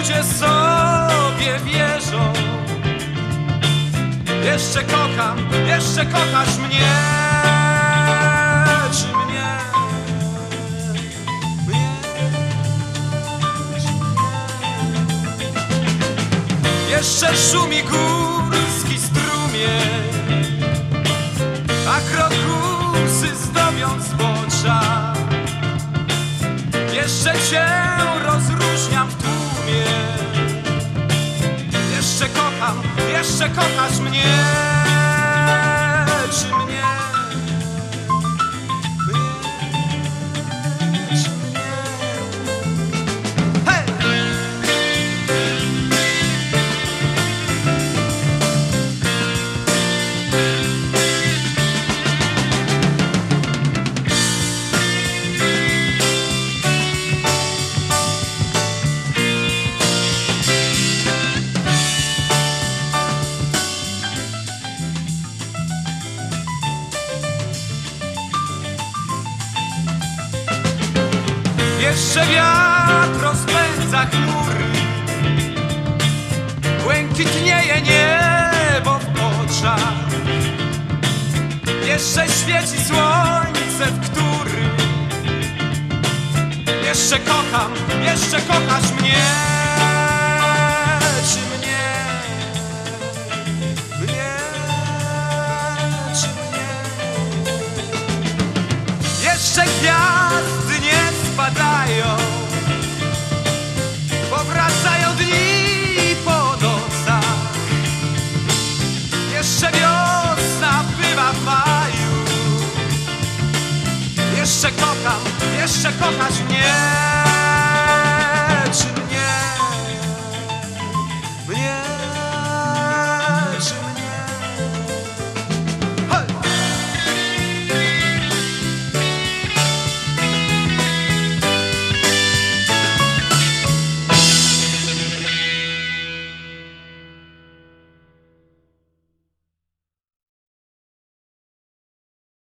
ludzie sobie wierzą. Jeszcze kocham, jeszcze kochasz mnie. Czy mnie? Jeszcze szumi górski strumień, a krokusy zdobią zbocza. Jeszcze cię rozróżniam w tłumie. Jeszcze kochasz mnie. Czy mnie? Czy mnie? Hej! Jeszcze wiatr rozpędza chmury, błękitnieje niebo w oczach. Jeszcze świeci słońce, w którym jeszcze kochasz mnie. Czy mnie? Mnie? Czy mnie? Jeszcze gwiazdy nie spadają, powracają dni po nocach. Jeszcze wiosna bywa w maju. Jeszcze kochasz mnie.